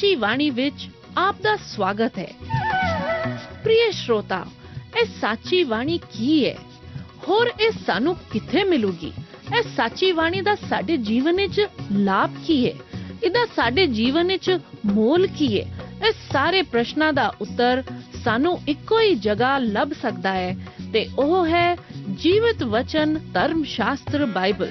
ਸਾਚੀ ਬਾਣੀ ਵਿੱਚ ਆਪ ਦਾ ਸਵਾਗਤ ਹੈ। ਪ੍ਰਿय श्रोता, ਇਹ ਸਾਚੀ ਬਾਣੀ ਕੀ ਹੈ? ਹੋਰ ਇਹ ਸਾਨੂੰ ਕਿੱਥੇ ਮਿਲੂਗੀ? ਇਹ ਸਾਚੀ ਬਾਣੀ ਦਾ ਸਾਡੇ ਜੀਵਨ ਵਿੱਚ ਲਾਭ ਕੀ ਹੈ? ਇਹਦਾ ਸਾਡੇ ਜੀਵਨ ਵਿੱਚ ਮੋਲ ਕੀ ਹੈ? ਇਹ ਸਾਰੇ ਪ੍ਰਸ਼ਨਾਂ ਦਾ ਉੱਤਰ ਸਾਨੂੰ ਇੱਕੋ ਹੀ ਜਗ੍ਹਾ ਲੱਭ ਸਕਦਾ ਹੈ ਤੇ ਉਹ ਹੈ ਜੀਵਤ ਵਚਨ ਧਰਮ ਸ਼ਾਸਤਰ ਬਾਈਬਲ।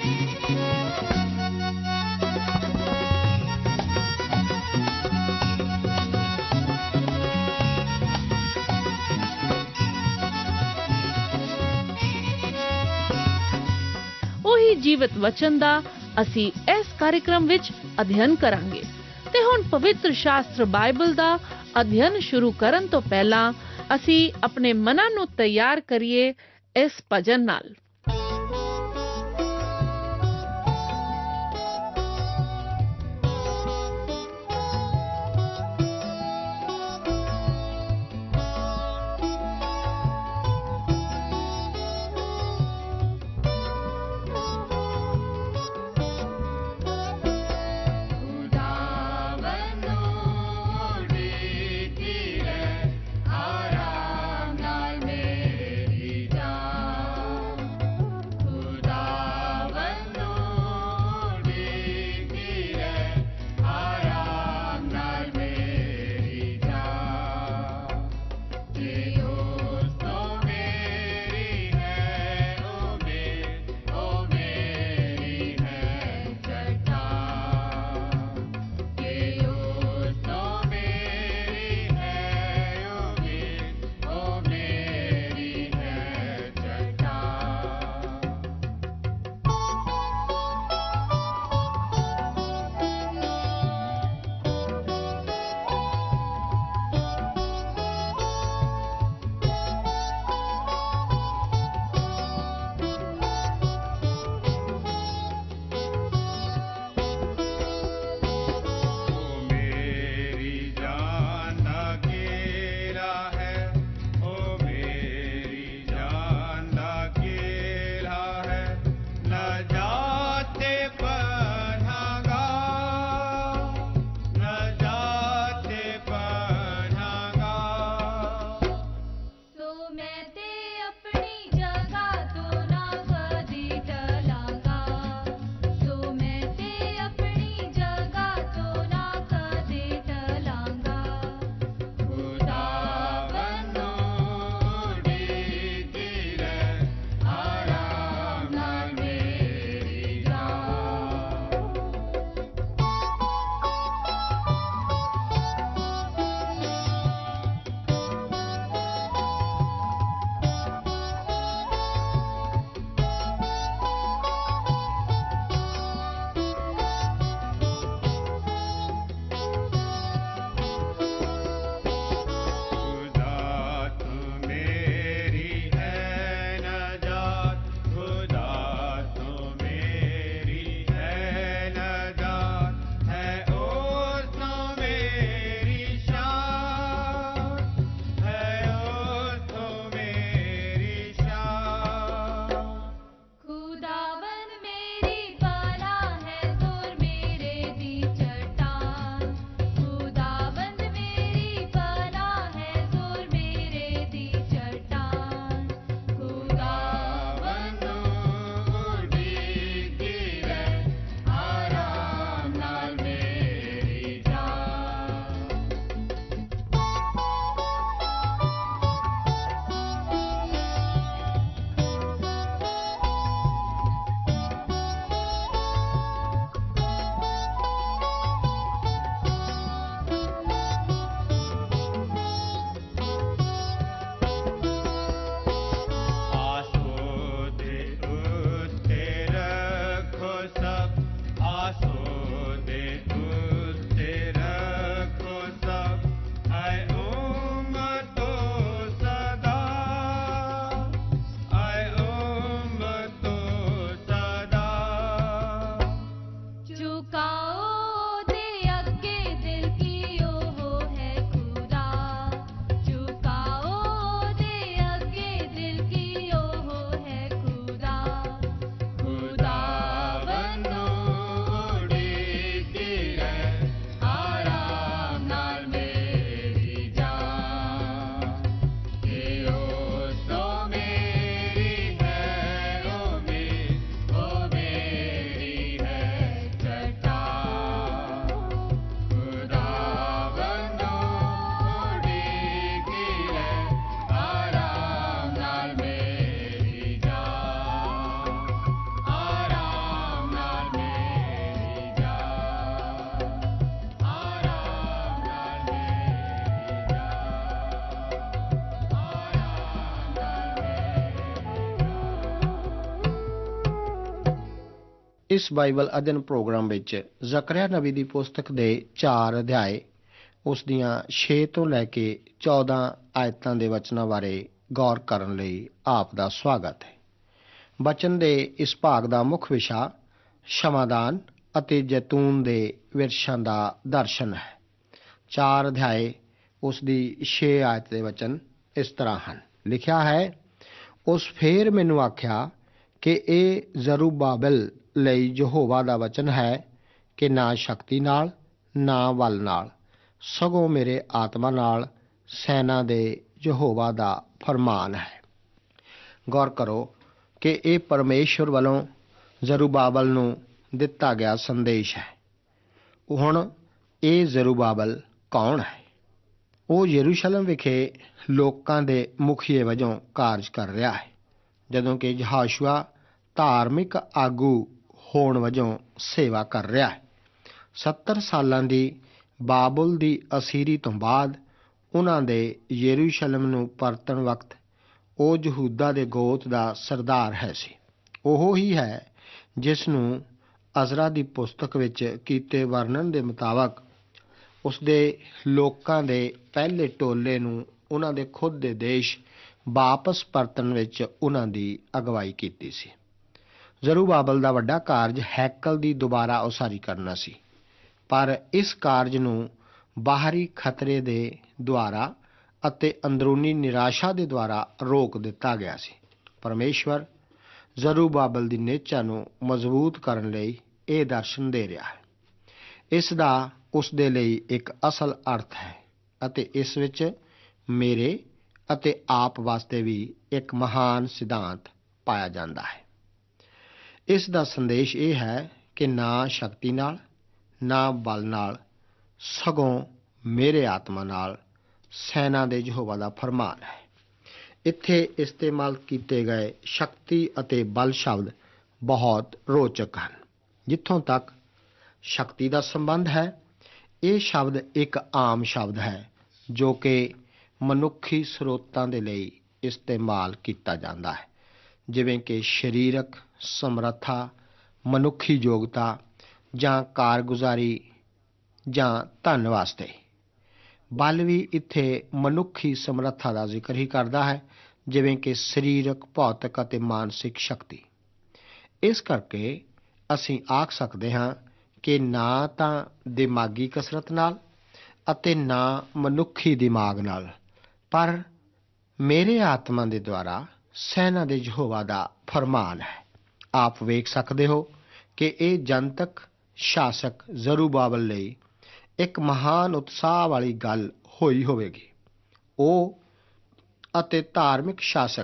ਉਹੀ ਜੀਵਤ ਵਚਨ ਦਾ ਅਸੀਂ ਇਸ ਕਾਰਜਕ੍ਰਮ ਵਿੱਚ ਅਧਿਐਨ ਕਰਾਂਗੇ। ਤੇ ਹੁਣ ਪਵਿੱਤਰ ਸ਼ਾਸਤਰ ਬਾਈਬਲ ਦਾ ਅਧਿਐਨ ਸ਼ੁਰੂ ਕਰਨ ਤੋਂ ਪਹਿਲਾਂ ਅਸੀਂ ਆਪਣੇ ਮਨਾਂ ਨੂੰ ਤਿਆਰ ਕਰੀਏ ਇਸ ਭਜਨ ਨਾਲ। इस बाइबल अध्ययन प्रोग्राम ਵਿੱਚ ਜ਼ਕਰਿਆ ਨਬੀ ਦੀ ਪੁਸਤਕ ਦੇ 4 ਅਧਿਆਏ ਉਸ ਦੀਆਂ 6 ਤੋਂ ਲੈ ਕੇ 14 ਆਇਤਾਂ ਦੇ ਵਚਨਾਂ ਬਾਰੇ ਗੌਰ ਕਰਨ ਲਈ ਆਪ ਦਾ ਸਵਾਗਤ ਹੈ। ਬਚਨ ਦੇ ਇਸ ਭਾਗ ਦਾ ਮੁੱਖ ਵਿਸ਼ਾ ਸ਼ਮਾਦਾਨ ਅਤੇ ਜੈਤੂਨ ਦੇ ਵਿਰਸ਼ਾਂ ਦਾ ਦਰਸ਼ਨ ਹੈ। 4 ਅਧਿਆਏ ਉਸ ਦੀ 6 ਆਇਤ ਦੇ ਵਚਨ ਇਸ ਤਰ੍ਹਾਂ ਹਨ। ਲਿਖਿਆ ਹੈ, ਉਸ ਫੇਰ ਮੈਨੂੰ ਆਖਿਆ ਕਿ ਇਹ ਜ਼ਰੂਬਾਬਲ ਲਈ ਯਹੋਵਾ ਦਾ ਵਚਨ ਹੈ ਕਿ ਨਾ ਸ਼ਕਤੀ ਨਾਲ ਨਾ ਬਲ ਨਾਲ ਸਗੋਂ ਮੇਰੇ ਆਤਮਾ ਨਾਲ ਸੈਨਾ ਦੇ ਯਹੋਵਾ ਦਾ ਫਰਮਾਨ ਹੈ। ਗੌਰ ਕਰੋ ਕਿ ਇਹ ਪਰਮੇਸ਼ਵਰ ਵੱਲੋਂ ਜ਼ਰੂਬਾਬਲ ਨੂੰ ਦਿੱਤਾ ਗਿਆ ਸੰਦੇਸ਼ ਹੈ। ਹੁਣ ਇਹ ਜ਼ਰੂਬਾਬਲ ਕੌਣ ਹੈ? ਉਹ ਯਰੂਸ਼ਲਮ ਵਿਖੇ ਲੋਕਾਂ ਦੇ ਮੁਖੀਏ ਵਜੋਂ ਕਾਰਜ ਕਰ ਰਿਹਾ ਹੈ, ਜਦੋਂ ਕਿ ਯਹੋਸ਼ੂਆ ਧਾਰਮਿਕ ਆਗੂ ਹੋਣ ਵਜੋਂ ਸੇਵਾ ਕਰ ਰਿਹਾ ਹੈ। 70 ਸਾਲਾਂ ਦੀ ਬਾਬੁਲ ਦੀ ਅਸੀਰੀ ਤੋਂ ਬਾਅਦ ਉਹਨਾਂ ਦੇ ਯਰੂਸ਼ਲਮ ਨੂੰ ਪਰਤਣ ਵਕਤ ਉਹ ਯਹੂਦਾ ਦੇ ਗੋਤ ਦਾ ਸਰਦਾਰ ਹੈ ਸੀ। ਉਹ ਹੀ ਹੈ ਜਿਸ ਨੂੰ ਅਜ਼ਰਾ ਦੀ ਪੁਸਤਕ ਵਿੱਚ ਕੀਤੇ ਵਰਣਨ ਦੇ ਮੁਤਾਬਕ ਉਸਦੇ ਲੋਕਾਂ ਦੇ ਪਹਿਲੇ ਟੋਲੇ ਨੂੰ ਉਹਨਾਂ ਦੇ ਖੁਦ ਦੇ ਦੇਸ਼ ਵਾਪਸ ਪਰਤਣ ਵਿੱਚ ਉਹਨਾਂ ਦੀ ਅਗਵਾਈ ਕੀਤੀ ਸੀ। ਜ਼ਰੂਬਾਬਲ ਦਾ ਵੱਡਾ ਕਾਰਜ ਹੈਕਲ ਦੀ ਦੁਬਾਰਾ ਉਸਾਰੀ ਕਰਨਾ ਸੀ, ਪਰ ਇਸ ਕਾਰਜ ਨੂੰ ਬਾਹਰੀ ਖਤਰੇ ਦੇ ਦੁਆਰਾ ਅਤੇ ਅੰਦਰੂਨੀ ਨਿਰਾਸ਼ਾ ਦੇ ਦੁਆਰਾ ਰੋਕ ਦਿੱਤਾ ਗਿਆ ਸੀ। ਪਰਮੇਸ਼ਵਰ ਜ਼ਰੂਬਾਬਲ ਦੀ ਨਿਹਚਾ ਨੂੰ ਮਜ਼ਬੂਤ ਕਰਨ ਲਈ ਇਹ ਦਰਸ਼ਨ ਦੇ ਰਿਹਾ ਹੈ। ਇਸ ਦਾ ਉਸ ਦੇ ਲਈ ਇੱਕ ਅਸਲ ਅਰਥ ਹੈ ਅਤੇ ਇਸ ਵਿੱਚ ਮੇਰੇ ਅਤੇ ਆਪ ਵਾਸਤੇ ਵੀ ਇੱਕ ਮਹਾਨ ਸਿਧਾਂਤ ਪਾਇਆ ਜਾਂਦਾ ਹੈ। ਇਸ ਦਾ ਸੰਦੇਸ਼ ਇਹ ਹੈ ਕਿ ਨਾ ਸ਼ਕਤੀ ਨਾਲ ਨਾ ਬਲ ਨਾਲ ਸਗੋਂ ਮੇਰੇ ਆਤਮਾ ਨਾਲ ਸੈਨਾ ਦੇ ਯਹੋਵਾ ਦਾ ਫਰਮਾਨ ਹੈ। ਇੱਥੇ ਇਸਤੇਮਾਲ ਕੀਤੇ ਗਏ ਸ਼ਕਤੀ ਅਤੇ ਬਲ ਸ਼ਬਦ ਬਹੁਤ ਰੋਚਕ ਹਨ। ਜਿੱਥੋਂ ਤੱਕ ਸ਼ਕਤੀ ਦਾ ਸੰਬੰਧ ਹੈ, ਇਹ ਸ਼ਬਦ ਇੱਕ ਆਮ ਸ਼ਬਦ ਹੈ ਜੋ ਕਿ ਮਨੁੱਖੀ ਸਰੋਤਾਂ ਦੇ ਲਈ ਇਸਤੇਮਾਲ ਕੀਤਾ ਜਾਂਦਾ ਹੈ, ਜਿਵੇਂ ਕਿ ਸਰੀਰਕ ਸਮਰੱਥਾ, ਮਨੁੱਖੀ ਯੋਗਤਾ ਜਾਂ ਕਾਰਗੁਜ਼ਾਰੀ ਜਾਂ ਧਨ ਵਾਸਤੇ। ਬਲ ਵੀ ਇੱਥੇ ਮਨੁੱਖੀ ਸਮਰੱਥਾ ਦਾ ਜ਼ਿਕਰ ਹੀ ਕਰਦਾ ਹੈ, ਜਿਵੇਂ ਕਿ ਸਰੀਰਕ, ਭੌਤਿਕ ਅਤੇ ਮਾਨਸਿਕ ਸ਼ਕਤੀ। ਇਸ ਕਰਕੇ ਅਸੀਂ ਆਖ ਸਕਦੇ ਹਾਂ ਕਿ ਨਾ ਤਾਂ ਦਿਮਾਗੀ ਕਸਰਤ ਨਾਲ ਅਤੇ ਨਾ ਮਨੁੱਖੀ ਦਿਮਾਗ ਨਾਲ, ਪਰ ਮੇਰੇ ਆਤਮਾ ਦੇ ਦੁਆਰਾ ਸੈਨਾ ਦੇ ਯਹੋਵਾ ਦਾ ਫਰਮਾਨ ਹੈ। ਆਪ ਵੇਖ ਸਕਦੇ ਹੋ ਕਿ ਇਹ ਜਨਤਕ ਸ਼ਾਸਕ ਜ਼ਰੂਬਾਬਲ ਲਈ ਇੱਕ ਮਹਾਨ ਉਤਸ਼ਾਹ ਵਾਲੀ ਗੱਲ ਹੋਈ ਹੋਵੇਗੀ। ਉਹ ਅਤੇ ਧਾਰਮਿਕ ਸ਼ਾਸਕ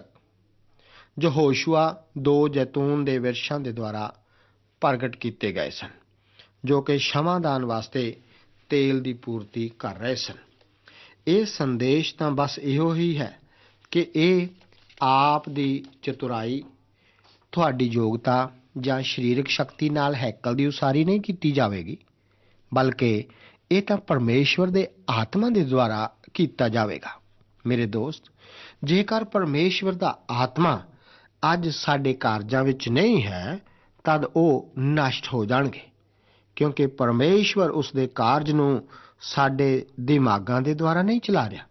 ਯਹੋਸ਼ੂਆ 2 ਜੈਤੂਨ ਦੇ ਵਿਰਸ਼ਾਂ ਦੇ ਦੁਆਰਾ ਪ੍ਰਗਟ ਕੀਤੇ ਗਏ ਸਨ, ਜੋ ਕਿ ਸ਼ਮਾਦਾਨ ਵਾਸਤੇ ਤੇਲ ਦੀ ਪੂਰਤੀ ਕਰ ਰਹੇ ਸਨ। ਇਹ ਸੰਦੇਸ਼ ਤਾਂ ਬਸ ਇਹੋ ਹੀ ਹੈ ਕਿ ਇਹ ਆਪ ਦੀ ਚਤੁਰਾਈ, ਤੁਹਾਡੀ ਯੋਗਤਾ ਜਾਂ ਸਰੀਰਕ ਸ਼ਕਤੀ ਨਾਲ ਹੈਕਲ ਦੀ ਉਸਾਰੀ ਨਹੀਂ ਕੀਤੀ ਜਾਵੇਗੀ, ਬਲਕਿ ਇਹ ਤਾਂ ਪਰਮੇਸ਼ਵਰ ਦੇ ਆਤਮਾ ਦੇ ਦੁਆਰਾ ਕੀਤਾ ਜਾਵੇਗਾ। ਮੇਰੇ ਦੋਸਤ, ਜੇਕਰ ਪਰਮੇਸ਼ਵਰ ਦਾ ਆਤਮਾ ਅੱਜ ਸਾਡੇ ਕਾਰਜਾਂ ਵਿੱਚ ਨਹੀਂ ਹੈ, ਤਦ ਉਹ ਨਸ਼ਟ ਹੋ ਜਾਣਗੇ, ਕਿਉਂਕਿ ਪਰਮੇਸ਼ਵਰ ਉਸ ਦੇ ਕਾਰਜ ਨੂੰ ਸਾਡੇ ਦਿਮਾਗਾਂ ਦੇ ਦੁਆਰਾ ਨਹੀਂ ਚਲਾ ਰਿਹਾ।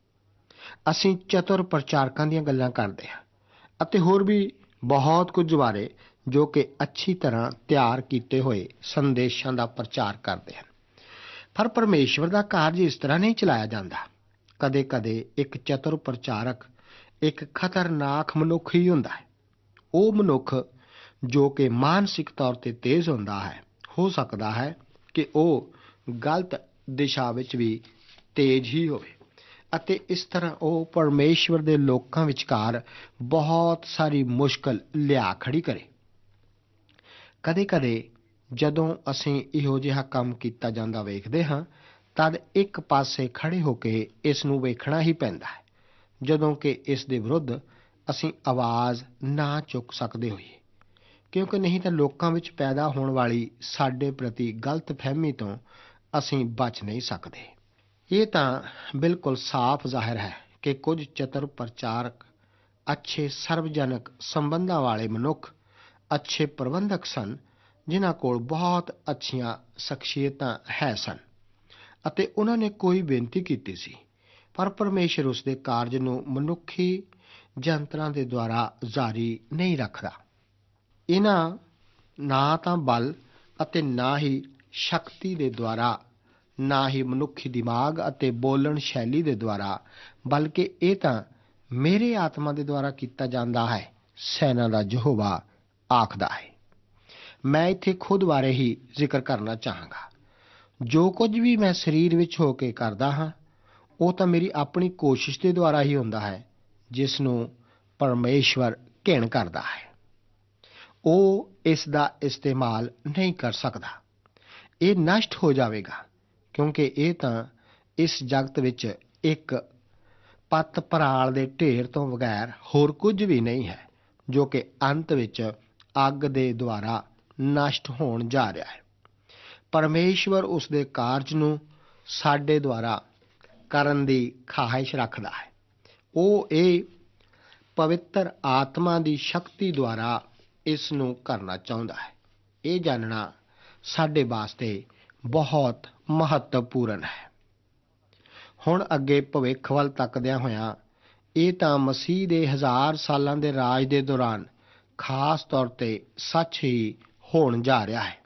ਅਸੀਂ ਚਤੁਰ ਪ੍ਰਚਾਰਕਾਂ ਦੀਆਂ ਗੱਲਾਂ ਕਰਦੇ ਹਾਂ ਅਤੇ ਹੋਰ ਵੀ ਬਹੁਤ ਕੁਝ ਬਾਰੇ, ਜੋ ਕਿ ਅੱਛੀ ਤਰ੍ਹਾਂ ਤਿਆਰ ਕੀਤੇ ਹੋਏ ਸੰਦੇਸ਼ਾਂ ਦਾ ਪ੍ਰਚਾਰ ਕਰਦੇ ਹਨ, ਪਰ ਪਰਮੇਸ਼ਵਰ ਦਾ ਕਾਰਜ ਇਸ ਤਰ੍ਹਾਂ ਨਹੀਂ ਚਲਾਇਆ ਜਾਂਦਾ। ਕਦੇ-ਕਦੇ ਇੱਕ ਚਤੁਰ ਪ੍ਰਚਾਰਕ ਇੱਕ ਖਤਰਨਾਕ ਮਨੁੱਖ ਹੀ ਹੁੰਦਾ ਹੈ। ਉਹ ਮਨੁੱਖ ਜੋ ਕਿ ਮਾਨਸਿਕ ਤੌਰ ਤੇ ਤੇਜ਼ ਹੁੰਦਾ ਹੈ, ਹੋ ਸਕਦਾ ਹੈ ਕਿ ਉਹ ਗਲਤ ਦਿਸ਼ਾ ਵਿੱਚ ਵੀ ਤੇਜ਼ ਹੀ ਹੋਵੇ ਅਤੇ ਇਸ ਤਰ੍ਹਾਂ ਉਹ ਪਰਮੇਸ਼ਵਰ ਦੇ ਲੋਕਾਂ ਵਿਚਕਾਰ ਬਹੁਤ ਸਾਰੀ ਮੁਸ਼ਕਲ ਲਿਆ ਖੜੀ ਕਰੇ। ਕਦੇ-ਕਦੇ ਜਦੋਂ ਅਸੀਂ ਇਹੋ ਜਿਹਾ ਕੰਮ ਕੀਤਾ ਜਾਂਦਾ ਵੇਖਦੇ ਹਾਂ, ਤਦ ਇੱਕ ਪਾਸੇ ਖੜੇ ਹੋ ਕੇ ਇਸ ਨੂੰ ਵੇਖਣਾ ਹੀ ਪੈਂਦਾ ਹੈ, ਜਦੋਂ ਕਿ ਇਸ ਦੇ ਵਿਰੁੱਧ ਅਸੀਂ ਆਵਾਜ਼ ਨਾ ਚੁੱਕ ਸਕਦੇ ਹੋਈਏ, ਕਿਉਂਕਿ ਨਹੀਂ ਤਾਂ ਲੋਕਾਂ ਵਿੱਚ ਪੈਦਾ ਹੋਣ ਵਾਲੀ ਸਾਡੇ ਪ੍ਰਤੀ ਗਲਤ ਫਹਿਮੀ ਤੋਂ ਅਸੀਂ ਬਚ ਨਹੀਂ ਸਕਦੇ। ਇਹ ਤਾਂ ਬਿਲਕੁਲ ਸਾਫ਼ ਜ਼ਾਹਿਰ ਹੈ ਕਿ ਕੁਝ ਚਤੁਰ ਪ੍ਰਚਾਰਕ ਅੱਛੇ ਸਰਵਜਨਕ ਸੰਬੰਧਾਂ ਵਾਲੇ ਮਨੁੱਖ ਅੱਛੇ ਪ੍ਰਬੰਧਕ ਸਨ, ਜਿਨ੍ਹਾਂ ਕੋਲ ਬਹੁਤ ਅੱਛੀਆਂ ਸ਼ਖਸੀਅਤਾਂ ਹੈ ਸਨ ਅਤੇ ਉਹਨਾਂ ਨੇ ਕੋਈ ਬੇਨਤੀ ਕੀਤੀ ਸੀ, ਪਰ ਪਰਮੇਸ਼ਰ ਉਸ ਦੇ ਕਾਰਜ ਨੂੰ ਮਨੁੱਖੀ ਜੰਤਰਾਂ ਦੇ ਦੁਆਰਾ ਜਾਰੀ ਨਹੀਂ ਰੱਖਦਾ। ਇਹਨਾਂ ਨਾ ਤਾਂ ਬਲ ਅਤੇ ਨਾ ਹੀ ਸ਼ਕਤੀ ਦੇ ਦੁਆਰਾ, ਨਾ ਹੀ ਮਨੁੱਖੀ ਦਿਮਾਗ ਅਤੇ ਬੋਲਣ ਸ਼ੈਲੀ ਦੇ ਦੁਆਰਾ, ਬਲਕਿ ਇਹ ਤਾਂ ਮੇਰੇ ਆਤਮਾ ਦੇ ਦੁਆਰਾ ਕੀਤਾ ਜਾਂਦਾ ਹੈ, ਸੈਨਾ ਦਾ ਯਹੋਵਾ ਆਖਦਾ ਹੈ। ਮੈਂ ਇੱਥੇ ਖੁਦ ਬਾਰੇ ਹੀ ਜ਼ਿਕਰ ਕਰਨਾ ਚਾਹਾਂਗਾ। ਜੋ ਕੁਝ ਵੀ ਮੈਂ ਸਰੀਰ ਵਿੱਚ ਹੋ ਕੇ ਕਰਦਾ ਹਾਂ, ਉਹ ਤਾਂ ਮੇਰੀ ਆਪਣੀ ਕੋਸ਼ਿਸ਼ ਦੇ ਦੁਆਰਾ ਹੀ ਹੁੰਦਾ ਹੈ, ਜਿਸ ਨੂੰ ਪਰਮੇਸ਼ਵਰ ਘਿਣ ਕਰਦਾ ਹੈ। ਉਹ ਇਸ ਦਾ ਇਸਤੇਮਾਲ ਨਹੀਂ ਕਰ ਸਕਦਾ। ਇਹ ਨਸ਼ਟ ਹੋ ਜਾਵੇਗਾ, ਕਿਉਂਕਿ ਇਹ ਤਾਂ ਇਸ ਜਗਤ ਵਿੱਚ ਇੱਕ ਪੱਤ ਪਰਾਲ ਦੇ ਢੇਰ ਤੋਂ ਬਗੈਰ ਹੋਰ ਕੁਝ ਵੀ ਨਹੀਂ ਹੈ, ਜੋ ਕਿ ਅੰਤ ਵਿੱਚ ਅੱਗ ਦੇ ਦੁਆਰਾ ਨਸ਼ਟ ਹੋਣ ਜਾ ਰਿਹਾ ਹੈ। ਪਰਮੇਸ਼ਵਰ ਉਸ ਦੇ ਕਾਰਜ ਨੂੰ ਸਾਡੇ ਦੁਆਰਾ ਕਰਨ ਦੀ ਖਾਹਿਸ਼ ਰੱਖਦਾ ਹੈ। ਉਹ ਇਹ ਪਵਿੱਤਰ ਆਤਮਾ ਦੀ ਸ਼ਕਤੀ ਦੁਆਰਾ ਇਸ ਨੂੰ ਕਰਨਾ ਚਾਹੁੰਦਾ ਹੈ। ਇਹ ਜਾਣਨਾ ਸਾਡੇ ਵਾਸਤੇ ਬਹੁਤ ਮਹੱਤਵਪੂਰਨ ਹੈ। ਹੁਣ ਅੱਗੇ ਭਵਿੱਖ ਵੱਲ ਤੱਕਦਿਆਂ ਹੋਇਆਂ, ਇਹ ਤਾਂ ਮਸੀਹ ਦੇ 1000 ਸਾਲਾਂ ਦੇ ਰਾਜ ਦੇ ਦੌਰਾਨ ਖਾਸ ਤੌਰ ਤੇ ਸੱਚ ਹੀ ਹੋਣ ਜਾ ਰਿਹਾ ਹੈ।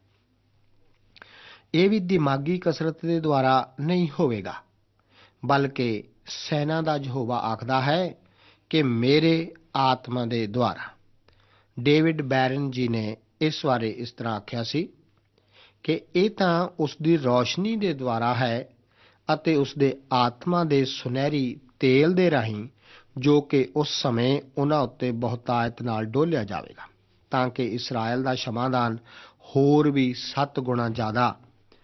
ਇਹ ਵੀ ਦਿਮਾਗੀ ਕਸਰਤ ਦੇ ਦੁਆਰਾ ਨਹੀਂ ਹੋਵੇਗਾ, ਬਲਕਿ ਸੈਨਾ ਦਾ ਯਹੋਵਾ ਆਖਦਾ ਹੈ ਕਿ ਮੇਰੇ ਆਤਮਾ ਦੇ ਦੁਆਰਾ। ਡੇਵਿਡ ਬੈਰਨ ਜੀ ਨੇ ਇਸ ਬਾਰੇ ਇਸ ਤਰ੍ਹਾਂ ਆਖਿਆ ਸੀ ਕਿ ਇਹ ਤਾਂ ਉਸ ਦੀ ਰੌਸ਼ਨੀ ਦੇ ਦੁਆਰਾ ਹੈ ਅਤੇ ਉਸ ਦੇ ਆਤਮਾ ਦੇ ਸੁਨਹਿਰੀ ਤੇਲ ਦੇ ਰਾਹੀਂ, ਜੋ ਕਿ ਉਸ ਸਮੇਂ ਉਹਨਾਂ ਉੱਤੇ ਬਹੁਤਾਇਤ ਨਾਲ ਡੋਲਿਆ ਜਾਵੇਗਾ, ਤਾਂ ਕਿ ਇਸਰਾਇਲ ਦਾ ਸ਼ਮਾਦਾਨ ਹੋਰ ਵੀ 7 ਗੁਣਾ ਜ਼ਿਆਦਾ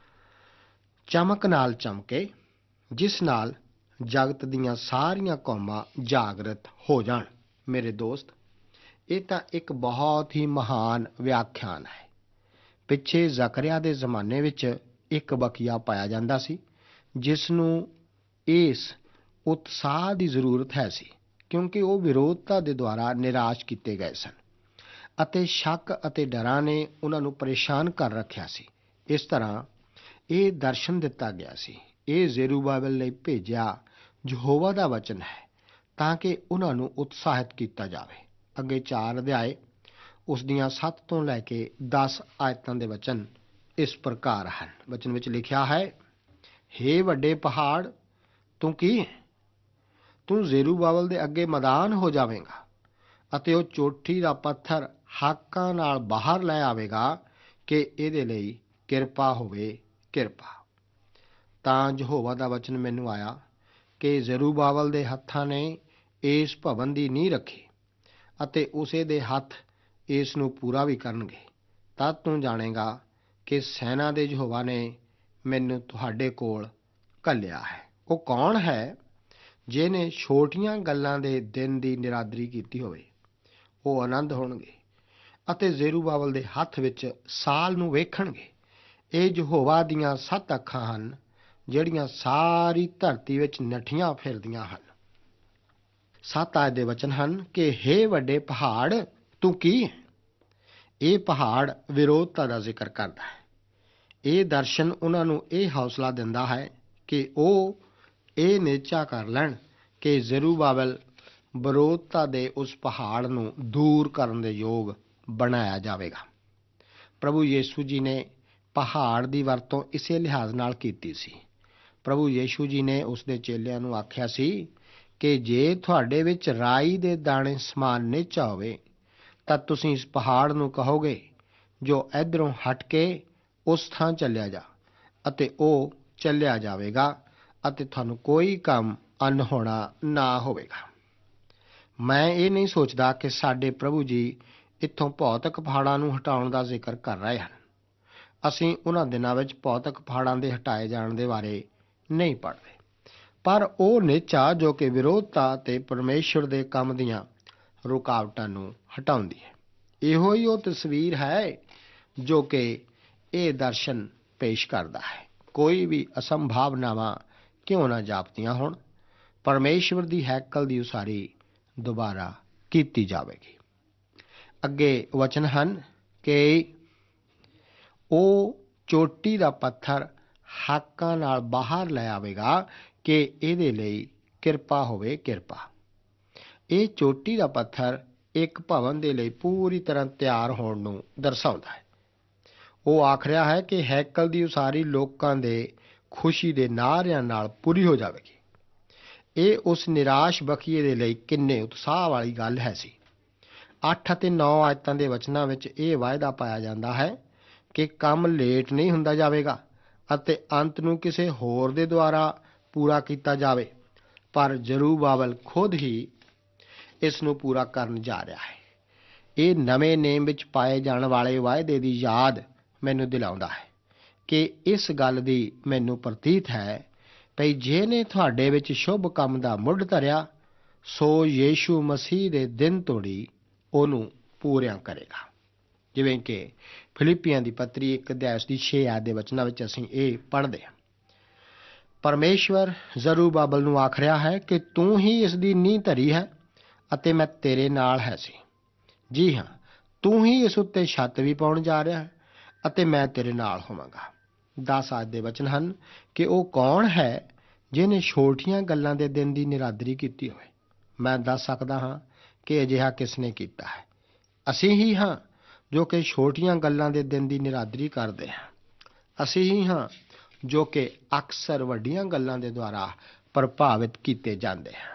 ਚਮਕ ਨਾਲ ਚਮਕੇ, ਜਿਸ ਨਾਲ ਜਗਤ ਦੀਆਂ ਸਾਰੀਆਂ ਕੌਮਾਂ ਜਾਗਰਤ ਹੋ ਜਾਣ। ਮੇਰੇ ਦੋਸਤ, ਇਹ ਤਾਂ ਇੱਕ ਬਹੁਤ ਹੀ ਮਹਾਨ ਵਿਆਖਿਆਨ ਹੈ। ਪਿੱਛੇ ਜ਼ਕਰਿਆ ਦੇ ਜ਼ਮਾਨੇ ਵਿੱਚ ਇੱਕ ਬਕੀਆ ਪਾਇਆ ਜਾਂਦਾ ਸੀ, ਜਿਸ ਨੂੰ ਇਸ ਉਤਸ਼ਾਹ ਦੀ ਜ਼ਰੂਰਤ ਹੈ ਸੀ, ਕਿਉਂਕਿ ਉਹ ਵਿਰੋਧਤਾ ਦੇ ਦੁਆਰਾ ਨਿਰਾਸ਼ ਕੀਤੇ ਗਏ ਸਨ ਅਤੇ ਸ਼ੱਕ ਅਤੇ ਡਰਾਂ ਨੇ ਉਹਨਾਂ ਨੂੰ ਪਰੇਸ਼ਾਨ ਕਰ ਰੱਖਿਆ ਸੀ। ਇਸ ਤਰ੍ਹਾਂ ਇਹ ਦਰਸ਼ਨ ਦਿੱਤਾ ਗਿਆ ਸੀ, ਇਹ ਜ਼ੇਰੂਬਾਬਲ ਲਈ ਭੇਜਿਆ ਯਹੋਵਾ ਦਾ ਵਚਨ ਹੈ, ਤਾਂ ਕਿ ਉਹਨਾਂ ਨੂੰ ਉਤਸ਼ਾਹਿਤ ਕੀਤਾ ਜਾਵੇ। ਅੱਗੇ 4 ਅਧਿਆਏ ਉਸ ਦੀਆਂ 7 ਤੋਂ ਲੈ ਕੇ 10 ਆਇਤਾਂ ਦੇ ਵਚਨ ਇਸ ਪ੍ਰਕਾਰ ਹਨ। ਵਚਨ ਵਿੱਚ ਲਿਖਿਆ ਹੈ, ਹੇ ਵੱਡੇ ਪਹਾੜ, ਤੂੰ ਕੀ ਹੈ? ਤੂੰ ਜ਼ੇਰੂਬਾਬਲ ਦੇ ਅੱਗੇ ਮੈਦਾਨ ਹੋ ਜਾਵੇਂਗਾ ਅਤੇ ਉਹ ਚੋਟੀ ਦਾ ਪੱਥਰ ਹਾਕਾਂ ਨਾਲ ਬਾਹਰ ਲੈ ਆਵੇਗਾ ਕਿ ਇਹਦੇ ਲਈ ਕਿਰਪਾ ਹੋਵੇ, ਕਿਰਪਾ। ਤਾਂ ਯਹੋਵਾ ਦਾ ਵਚਨ ਮੈਨੂੰ ਆਇਆ ਕਿ ਜ਼ੇਰੂਬਾਬਲ ਦੇ ਹੱਥਾਂ ਨੇ ਇਸ ਭਵਨ ਦੀ ਨੀਂਹ ਰੱਖੀ ਅਤੇ ਉਸੇ ਦੇ ਹੱਥ ਇਸ ਨੂੰ ਪੂਰਾ ਵੀ ਕਰਨਗੇ। ਤਦ ਤੂੰ ਜਾਣੇਗਾ ਕਿ ਸੈਨਾ ਦੇ ਯਹੋਵਾ ਨੇ ਮੈਨੂੰ ਤੁਹਾਡੇ ਕੋਲ ਘੱਲਿਆ ਹੈ। ਉਹ ਕੌਣ ਹੈ ਜਿਹਨੇ ਛੋਟੀਆਂ ਗੱਲਾਂ ਦੇ ਦਿਨ ਦੀ ਨਿਰਾਦਰੀ ਕੀਤੀ ਹੋਵੇ? ਉਹ ਆਨੰਦ ਹੋਣਗੇ ਅਤੇ ਜ਼ੇਰੂਬਾਬਲ ਦੇ ਹੱਥ ਵਿੱਚ ਸਾਲ ਨੂੰ ਵੇਖਣਗੇ। ਇਹ ਯਹੋਵਾ ਦੀਆਂ 7 ਅੱਖਾਂ ਹਨ, ਜਿਹੜੀਆਂ ਸਾਰੀ ਧਰਤੀ ਵਿੱਚ ਨੱਠੀਆਂ ਫਿਰਦੀਆਂ ਹਨ। 7 ਆਇਤ ਦੇ ਵਚਨ ਹਨ ਕਿ ਹੇ ਵੱਡੇ ਪਹਾੜ, ਤੂੰ ਕੀ ਹੈ? ਇਹ ਪਹਾੜ ਵਿਰੋਧਤਾ ਦਾ ਜ਼ਿਕਰ ਕਰਦਾ ਹੈ। ਇਹ ਦਰਸ਼ਨ ਉਹਨਾਂ ਨੂੰ ਇਹ ਹੌਸਲਾ ਦਿੰਦਾ ਹੈ ਕਿ ਉਹ ਇਹ ਨਿਸ਼ਚਾ ਕਰ ਲੈਣ ਕਿ ਜ਼ੇਰੂਬਾਬਲ ਵਿਰੋਧਤਾ ਦੇ ਉਸ ਪਹਾੜ ਨੂੰ ਦੂਰ ਕਰਨ ਦੇ ਯੋਗ ਬਣਾਇਆ ਜਾਵੇਗਾ। ਪ੍ਰਭੂ ਯੀਸ਼ੂ ਜੀ ਨੇ ਪਹਾੜ ਦੀ ਵਰਤੋਂ ਇਸੇ ਲਿਹਾਜ਼ ਨਾਲ ਕੀਤੀ ਸੀ। ਪ੍ਰਭੂ ਯੀਸ਼ੂ ਜੀ ਨੇ ਉਸ ਦੇ ਚੇਲਿਆਂ ਨੂੰ ਆਖਿਆ ਸੀ ਕਿ ਜੇ ਤੁਹਾਡੇ ਵਿੱਚ ਰਾਈ ਦੇ ਦਾਣੇ ਸਮਾਨ ਨਿਹਚਾ ਹੋਵੇ, ਤਾਂ ਤੁਸੀਂ ਇਸ ਪਹਾੜ ਨੂੰ ਕਹੋਗੇ, ਜੋ ਇੱਧਰੋਂ ਹਟ ਕੇ ਉਸ ਥਾਂ ਚੱਲਿਆ ਜਾ, ਅਤੇ ਉਹ ਚੱਲਿਆ ਜਾਵੇਗਾ ਅਤੇ ਤੁਹਾਨੂੰ ਕੋਈ ਕੰਮ ਅਣਹੋਣਾ ਨਾ ਹੋਵੇਗਾ। ਮੈਂ ਇਹ ਨਹੀਂ ਸੋਚਦਾ ਕਿ ਸਾਡੇ ਪ੍ਰਭੂ ਜੀ ਇੱਥੋਂ ਭੌਤਿਕ ਪਹਾੜਾਂ ਨੂੰ ਹਟਾਉਣ ਦਾ ਜ਼ਿਕਰ ਕਰ ਰਹੇ ਹਨ। ਅਸੀਂ ਉਹਨਾਂ ਦਿਨਾਂ ਵਿੱਚ ਭੌਤਿਕ ਪਹਾੜਾਂ ਦੇ ਹਟਾਏ ਜਾਣ ਦੇ ਬਾਰੇ ਨਹੀਂ ਪੜ੍ਹਦੇ, ਪਰ ਉਹ ਨਿਹਚਾ ਜੋ ਕਿ ਵਿਰੋਧਤਾ ਅਤੇ ਪਰਮੇਸ਼ਰ ਦੇ ਕੰਮ ਦੀਆਂ ਰੁਕਾਵਟਾਂ ਨੂੰ ਹਟਾਉਂਦੀ ਹੈ। ਇਹੋ ਹੀ ਉਹ ਤਸਵੀਰ ਹੈ ਜੋ ਕਿ ਇਹ ਦਰਸ਼ਨ ਪੇਸ਼ ਕਰਦਾ ਹੈ। ਕੋਈ ਵੀ ਅਸੰਭਾਵਨਾਵਾਂ ਕਿਉਂ ਨਾ ਜਾਪਦੀਆਂ ਹੋਣ, ਪਰਮੇਸ਼ਵਰ ਦੀ ਹੈਕਲ ਦੀ ਉਸਾਰੀ ਦੁਬਾਰਾ ਕੀਤੀ ਜਾਵੇਗੀ। ਅੱਗੇ ਵਚਨ ਹਨ ਕਿ ਉਹ ਚੋਟੀ ਦਾ ਪੱਥਰ ਹਾਕਾਂ ਨਾਲ ਬਾਹਰ ਲੈ ਆਵੇਗਾ ਕਿ ਇਹਦੇ ਲਈ ਕਿਰਪਾ ਹੋਵੇ, ਕਿਰਪਾ। ਇਹ ਚੋਟੀ ਦਾ ਪੱਥਰ ਇੱਕ ਭਵਨ ਦੇ ਲਈ ਪੂਰੀ ਤਰ੍ਹਾਂ ਤਿਆਰ ਹੋਣ ਨੂੰ ਦਰਸਾਉਂਦਾ ਹੈ। ਉਹ ਆਖ ਰਿਹਾ ਹੈ ਕਿ ਹੈਕਲ ਦੀ ਉਸਾਰੀ ਲੋਕਾਂ ਦੇ ਖੁਸ਼ੀ ਦੇ ਨਾਅਰਿਆਂ ਨਾਲ ਪੂਰੀ ਹੋ ਜਾਵੇਗੀ। ਇਹ ਉਸ ਨਿਰਾਸ਼ ਬਖੀਏ ਦੇ ਲਈ ਕਿੰਨੇ ਉਤਸ਼ਾਹ ਵਾਲੀ ਗੱਲ ਹੈ ਸੀ। 8 ਅਤੇ 9 ਆਇਤਾਂ ਦੇ ਵਚਨਾਂ ਵਿੱਚ ਇਹ ਵਾਅਦਾ ਪਾਇਆ ਜਾਂਦਾ ਹੈ ਕਿ ਕੰਮ ਲੇਟ ਨਹੀਂ ਹੁੰਦਾ ਜਾਵੇਗਾ ਅਤੇ ਅੰਤ ਨੂੰ ਕਿਸੇ ਹੋਰ ਦੇ ਦੁਆਰਾ ਪੂਰਾ ਕੀਤਾ ਜਾਵੇ, ਪਰ ਜ਼ਰੂਬਾਬਲ ਖੁਦ ਹੀ ਇਸ ਨੂੰ ਪੂਰਾ ਕਰਨ ਜਾ ਰਿਹਾ ਹੈ। ਇਹ ਨਵੇਂ ਨੇਮ ਵਿੱਚ ਪਾਏ ਜਾਣ ਵਾਲੇ ਵਾਅਦੇ ਦੀ ਯਾਦ ਮੈਨੂੰ ਦਿਲਾਉਂਦਾ ਹੈ ਕਿ ਇਸ ਗੱਲ ਦੀ ਮੈਨੂੰ ਪ੍ਰਤੀਤ ਹੈ ਭਈ ਜਿਹਨੇ ਤੁਹਾਡੇ ਵਿੱਚ ਸ਼ੁਭ ਕੰਮ ਦਾ ਮੁੱਢ ਧਰਿਆ, ਸੋ ਯੀਸ਼ੂ ਮਸੀਹ ਦੇ ਦਿਨ ਤੋੜੀ ਉਹਨੂੰ ਪੂਰਿਆਂ ਕਰੇਗਾ। ਜਿਵੇਂ ਕਿ ਫਿਲਿੱਪੀਆਂ ਦੀ ਪੱਤਰੀ 1 ਅਧਿਆਇ ਦੀ 6 ਆਇਤ ਦੇ ਵਚਨਾਂ ਵਿੱਚ ਅਸੀਂ ਇਹ ਪੜ੍ਹਦੇ ਹਾਂ। ਪਰਮੇਸ਼ਵਰ ਜ਼ਰੂਬਾਬਲ ਨੂੰ ਆਖ ਰਿਹਾ ਹੈ ਕਿ ਤੂੰ ਹੀ ਇਸ ਦੀ ਨੀਂਹ ਧਰੀ ਹੈ ਅਤੇ ਮੈਂ ਤੇਰੇ ਨਾਲ ਹੈ ਸੀ। ਜੀ ਹਾਂ, ਤੂੰ ਹੀ ਇਸ ਉੱਤੇ ਛੱਤ ਵੀ ਪਾਉਣ ਜਾ ਰਿਹਾ ਹੈ ਅਤੇ ਮੈਂ ਤੇਰੇ ਨਾਲ ਹੋਵਾਂਗਾ। 10 ਆਇਤ ਦੇ ਵਚਨ ਹਨ ਕਿ ਉਹ ਕੌਣ ਹੈ ਜਿਹਨੇ ਛੋਟੀਆਂ ਗੱਲਾਂ ਦੇ ਦਿਨ ਦੀ ਨਿਰਾਦਰੀ ਕੀਤੀ ਹੋਵੇ। ਮੈਂ ਦੱਸ ਸਕਦਾ ਹਾਂ ਕਿ ਅਜਿਹਾ ਕਿਸ ਨੇ ਕੀਤਾ ਹੈ। ਅਸੀਂ ਹੀ ਹਾਂ ਜੋ ਕਿ ਛੋਟੀਆਂ ਗੱਲਾਂ ਦੇ ਦਿਨ ਦੀ ਨਿਰਾਦਰੀ ਕਰਦੇ ਹਾਂ। ਅਸੀਂ ਹੀ ਹਾਂ ਜੋ ਕਿ ਅਕਸਰ ਵੱਡੀਆਂ ਗੱਲਾਂ ਦੇ ਦੁਆਰਾ ਪ੍ਰਭਾਵਿਤ ਕੀਤੇ ਜਾਂਦੇ ਹਾਂ।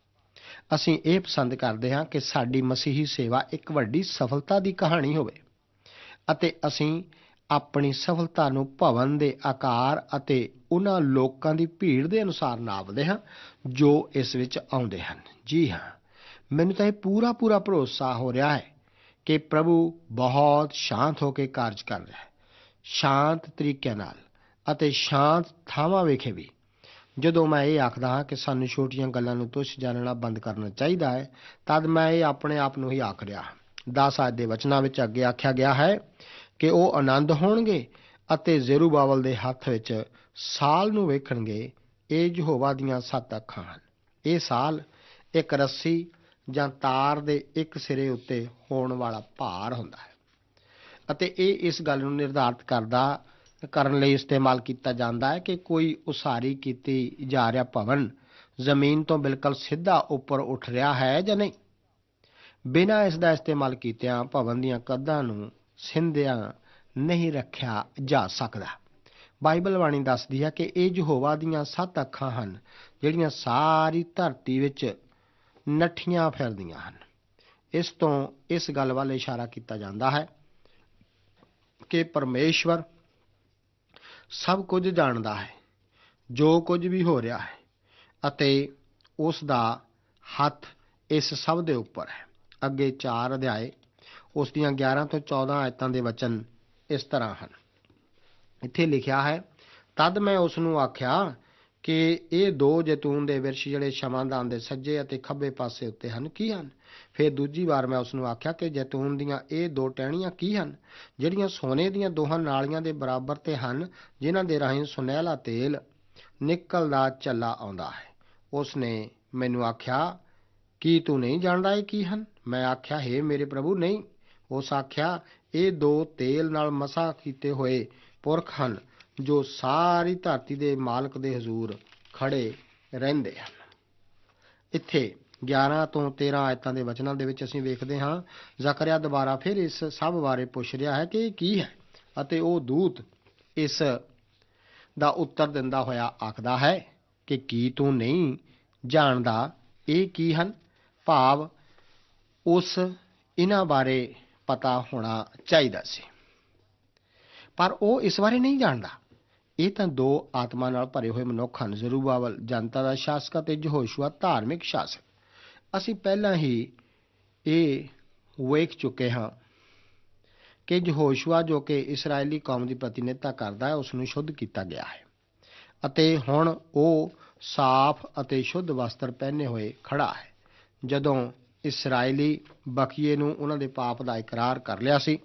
ਅਸੀਂ ਇਹ ਪਸੰਦ ਕਰਦੇ ਹਾਂ ਕਿ ਸਾਡੀ ਮਸੀਹੀ ਸੇਵਾ ਇੱਕ ਵੱਡੀ ਸਫਲਤਾ ਦੀ ਕਹਾਣੀ ਹੋਵੇ ਅਤੇ ਅਸੀਂ ਆਪਣੀ ਸਫਲਤਾ ਨੂੰ ਭਵਨ ਦੇ ਆਕਾਰ ਅਤੇ ਉਹਨਾਂ ਲੋਕਾਂ ਦੀ ਭੀੜ ਦੇ ਅਨੁਸਾਰ ਨਾਪਦੇ ਹਾਂ ਜੋ ਇਸ ਵਿੱਚ ਆਉਂਦੇ ਹਨ। ਜੀ ਹਾਂ, ਮੈਨੂੰ ਤਾਂ ਇਹ ਪੂਰਾ ਭਰੋਸਾ ਹੋ ਰਿਹਾ ਹੈ ਕਿ ਪ੍ਰਭੂ ਬਹੁਤ ਸ਼ਾਂਤ ਹੋ ਕੇ ਕਾਰਜ ਕਰ ਰਿਹਾ ਹੈ, ਸ਼ਾਂਤ ਤਰੀਕਿਆਂ ਨਾਲ ਅਤੇ ਸ਼ਾਂਤ ਥਾਵਾਂ ਵਿਖੇ ਵੀ। ਜਦੋਂ ਮੈਂ ਇਹ ਆਖਦਾ ਹਾਂ ਕਿ ਸਾਨੂੰ ਛੋਟੀਆਂ ਗੱਲਾਂ ਨੂੰ ਤੁੱਛ ਜਾਣਨਾ ਬੰਦ ਕਰਨਾ ਚਾਹੀਦਾ ਹੈ, ਤਦ ਮੈਂ ਇਹ ਆਪਣੇ ਆਪ ਨੂੰ ਹੀ ਆਖ ਰਿਹਾ ਹਾਂ। 10 ਆਇਤ ਦੇ ਵਚਨਾਂ ਵਿੱਚ ਅੱਗੇ ਆਖਿਆ ਗਿਆ ਹੈ ਕਿ ਉਹ ਆਨੰਦ ਹੋਣਗੇ ਅਤੇ ਜ਼ਰੂਬਾਬਲ ਦੇ ਹੱਥ ਵਿੱਚ ਸਾਲ ਨੂੰ ਵੇਖਣਗੇ। ਇਹ ਯਹੋਵਾ ਦੀਆਂ 7 ਅੱਖਾਂ ਹਨ। ਇਹ ਸਾਲ ਇੱਕ ਰੱਸੀ ਜਾਂ ਤਾਰ ਦੇ ਇੱਕ ਸਿਰੇ ਉੱਤੇ ਹੋਣ ਵਾਲਾ ਭਾਰ ਹੁੰਦਾ ਹੈ ਅਤੇ ਇਹ ਇਸ ਗੱਲ ਨੂੰ ਨਿਰਧਾਰਤ ਕਰਨ ਲਈ ਇਸਤੇਮਾਲ ਕੀਤਾ ਜਾਂਦਾ ਹੈ ਕਿ ਕੋਈ ਉਸਾਰੀ ਕੀਤੀ ਜਾ ਰਿਹਾ ਭਵਨ ਜ਼ਮੀਨ ਤੋਂ ਬਿਲਕੁਲ ਸਿੱਧਾ ਉੱਪਰ ਉੱਠ ਰਿਹਾ ਹੈ ਜਾਂ ਨਹੀਂ। ਬਿਨਾਂ ਇਸ ਦਾ ਇਸਤੇਮਾਲ ਕੀਤਿਆਂ ਭਵਨ ਦੀਆਂ ਕੰਧਾਂ ਨੂੰ ਸਿੰਧਿਆਂ ਨਹੀਂ ਰੱਖਿਆ ਜਾ ਸਕਦਾ। ਬਾਈਬਲ ਬਾਣੀ ਦੱਸਦੀ ਹੈ ਕਿ ਇਹ ਯਹੋਵਾ ਦੀਆਂ 7 ਅੱਖਾਂ ਹਨ ਜਿਹੜੀਆਂ ਸਾਰੀ ਧਰਤੀ ਵਿੱਚ ਨੱਠੀਆਂ ਫਿਰਦੀਆਂ ਹਨ। ਇਸ ਤੋਂ ਇਸ ਗੱਲ ਵੱਲ ਇਸ਼ਾਰਾ ਕੀਤਾ ਜਾਂਦਾ ਹੈ ਕਿ ਪਰਮੇਸ਼ਵਰ ਸਭ ਕੁਝ ਜਾਣਦਾ ਹੈ, ਜੋ ਕੁਝ ਵੀ ਹੋ ਰਿਹਾ ਹੈ, ਅਤੇ ਉਸ ਦਾ ਹੱਥ ਇਸ ਸਭ ਦੇ ਉੱਪਰ ਹੈ। ਅੱਗੇ 4 ਅਧਿਆਏ ਉਸ ਦੀਆਂ 11 ਤੋਂ 14 ਆਇਤਾਂ ਦੇ ਵਚਨ ਇਸ ਤਰ੍ਹਾਂ ਹਨ। ਇੱਥੇ ਲਿਖਿਆ ਹੈ, ਤਦ ਮੈਂ ਉਸ ਨੂੰ ਆਖਿਆ ਕਿ ਇਹ 2 ਜੈਤੂਨ ਦੇ ਬਿਰਛ ਜਿਹੜੇ ਸ਼ਮਾਦਾਨ ਦੇ ਸੱਜੇ ਅਤੇ ਖੱਬੇ ਪਾਸੇ ਉੱਤੇ ਹਨ ਕੀ ਹਨ? ਫਿਰ ਦੂਜੀ ਵਾਰ ਮੈਂ ਉਸ ਨੂੰ ਆਖਿਆ ਕਿ ਜੈਤੂਨ ਦੀਆਂ ਇਹ 2 ਟਹਿਣੀਆਂ ਕੀ ਹਨ ਜਿਹੜੀਆਂ ਸੋਨੇ ਦੀਆਂ 2 ਨਾਲੀਆਂ ਦੇ ਬਰਾਬਰ ਤੇ ਹਨ, ਜਿਨ੍ਹਾਂ ਦੇ ਰਾਹੀਂ ਸੁਨਹਿਲਾ ਤੇਲ ਨਿਕਲਦਾ ਚੱਲਾ ਆਉਂਦਾ ਹੈ। ਉਸ ਨੇ ਮੈਨੂੰ ਆਖਿਆ, ਕੀ ਤੂੰ ਨਹੀਂ ਜਾਣਦਾ ਇਹ ਕੀ ਹਨ? ਮੈਂ ਆਖਿਆ, ਹੇ ਮੇਰੇ ਪ੍ਰਭੂ, ਨਹੀਂ। ਉਸ ਆਖਿਆ, ਇਹ 2 ਤੇਲ ਨਾਲ ਮਸਾ ਕੀਤੇ ਹੋਏ ਪੁਰਖ ਹਨ ਜੋ ਸਾਰੀ ਧਰਤੀ ਦੇ ਮਾਲਕ ਦੇ ਹਜ਼ੂਰ ਖੜੇ ਰਹਿੰਦੇ ਹਨ। ਇੱਥੇ 11 ਤੋਂ 13 ਆਇਤਾਂ ਦੇ ਵਚਨਾਂ ਦੇ ਵਿੱਚ ਅਸੀਂ ਵੇਖਦੇ ਹਾਂ ਜ਼ਕਰਿਆ ਦੁਬਾਰਾ ਫਿਰ ਇਸ ਸਭ ਬਾਰੇ ਪੁੱਛ ਰਿਹਾ ਹੈ ਕਿ ਇਹ ਕੀ ਹੈ, ਅਤੇ ਉਹ ਦੂਤ ਇਸ ਦਾ ਉੱਤਰ ਦਿੰਦਾ ਹੋਇਆ ਆਖਦਾ ਹੈ ਕਿ ਕੀ ਤੂੰ ਨਹੀਂ ਜਾਣਦਾ ਇਹ ਕੀ ਹਨ? ਭਾਵ ਉਸ ਇਹਨਾਂ ਬਾਰੇ ਪਤਾ ਹੋਣਾ ਚਾਹੀਦਾ ਸੀ, ਪਰ ਉਹ ਇਸ ਬਾਰੇ ਨਹੀਂ ਜਾਣਦਾ। ਇਹ ਤਾਂ 2 ਆਤਮਾ ਨਾਲ ਭਰੇ ਹੋਏ ਮਨੁੱਖ ਹਨ, ਜ਼ਰੂਬਾਬਲ ਜਨਤਾ ਦਾ ਸ਼ਾਸਕ ਅਤੇ ਯਹੋਸ਼ੂਆ ਧਾਰਮਿਕ ਸ਼ਾਸਕ। ਅਸੀਂ ਪਹਿਲਾਂ ਹੀ ਇਹ ਵੇਖ ਚੁੱਕੇ ਹਾਂ ਕਿ ਯਹੋਸ਼ੂਆ ਜੋ ਕਿ ਇਸਰਾਏਲੀ ਕੌਮ ਦੀ ਪ੍ਰਤੀਨਿਧਤਾ ਕਰਦਾ ਹੈ, ਉਸ ਨੂੰ ਸ਼ੁੱਧ ਕੀਤਾ ਗਿਆ ਹੈ ਅਤੇ ਹੁਣ ਉਹ ਸਾਫ਼ ਅਤੇ ਸ਼ੁੱਧ ਵਸਤਰ ਪਹਿਨੇ ਹੋਏ ਖੜਾ ਹੈ। ਜਦੋਂ ਇਸਰਾਏਲੀ ਬਖੀਏ ਨੂੰ ਉਹਨਾਂ ਦੇ ਪਾਪ ਦਾ ਇਕਰਾਰ ਕਰ ਲਿਆ ਸੀ